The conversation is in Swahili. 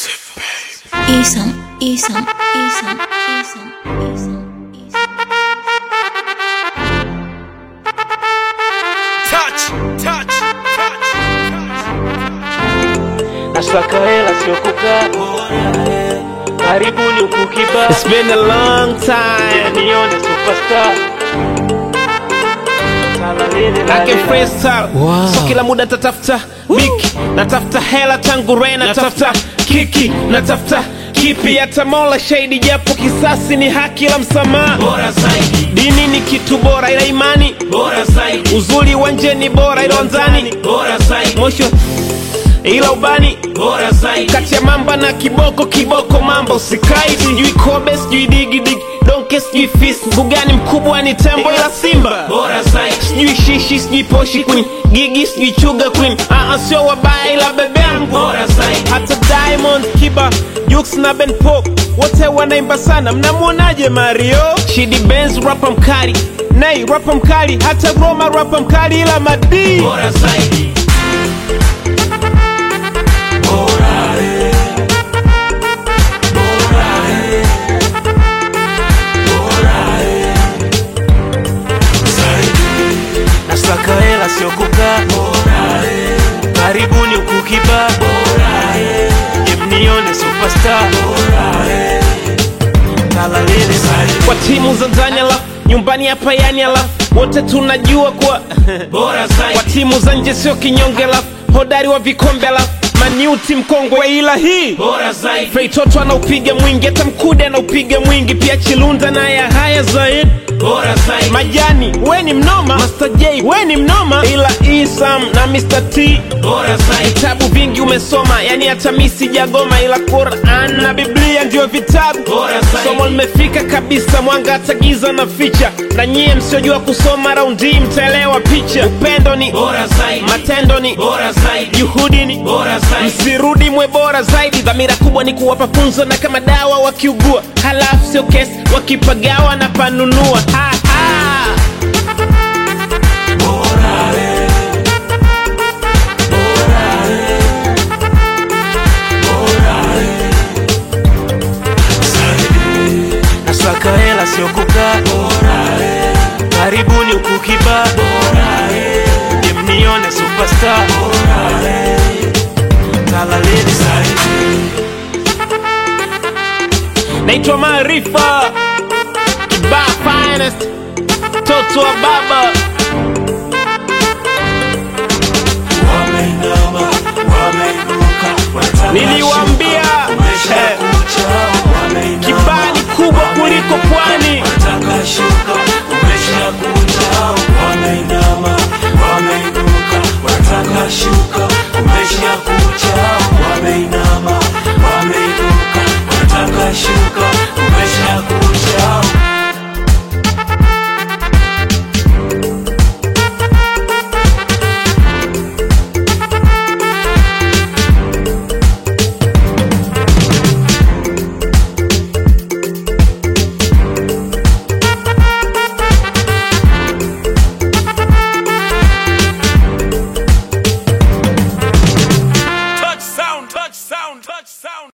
Isam. Nasaka hela sio kukaa, karibuni ukukiba. It's been a long time. Nione superstar. I can freestyle. Wow. So kila muda natafuta biki, natafuta hela tangu re, natafuta kiki, natafuta kipi hata Mola shahidi, japo kisasi ni haki la msamaha. Bora zaidi. Dini ni kitu bora ila imani Bora zaidi. uzuri wanje ni bora ila wanzani Bora zaidi. mosho ila ubani Bora zaidi. kati ya mamba na kiboko mambo sikai, sijui kobe sijui digi donke sijui fist, mbugani mkubwa ni tembo ila simba. Bora zaidi. Sijui shishi sijui poshi queen, gigi sijui chuga queen, sio wabaya ila bebe yangu. Bora zaidi. Hata Diamond, Kiba, Jux na Ben Pop wote wanaimba sana, mnamuonaje Mario? Shidi Benz rapa mkali, Nay rapa mkali, hata Roma rapa mkali ila Madi. Bora zaidi. Nasaka hela sio kukaa, karibuni ukukiba. Nione superstar. Kwa timu za ndani alafu nyumbani hapa yani alafu wote tunajua kwa Bora zaidi. kwa timu za nje sio kinyonge alafu hodari wa vikombe alafu maniuti mkongwe ila hii. Bora zaidi. Frey Toto anaupiga mwingi, hata Mkude anaupiga mwingi, pia Chilunda na ya haya zaidi. Bora zaidi. Majani we ni mnoma, Master J we ni mnoma, ila Isam na Mr. T Bora zaidi. vitabu vingi umesoma, yani hata mimi sijagoma, ila Quran na Biblia ndio vitabu. Bora zaidi. Somo limefika kabisa, mwanga hata giza na ficha, na nyie msiojua kusoma raundi mtaelewa picha. Upendo ni Bora zaidi. matendo ni Bora zaidi. juhudi ni Bora zaidi. msirudi mwe bora zaidi. Dhamira kubwa ni kuwapa funzo, na kama dawa wakiugua, halafu sio kesi wakipagawa na panunua. Ha ha. Nasaka hela sio kukaa, karibuni ukukiba. Nione superstar. Naitwa Maarifa Kibaa finest, toto wa baba. Niliwa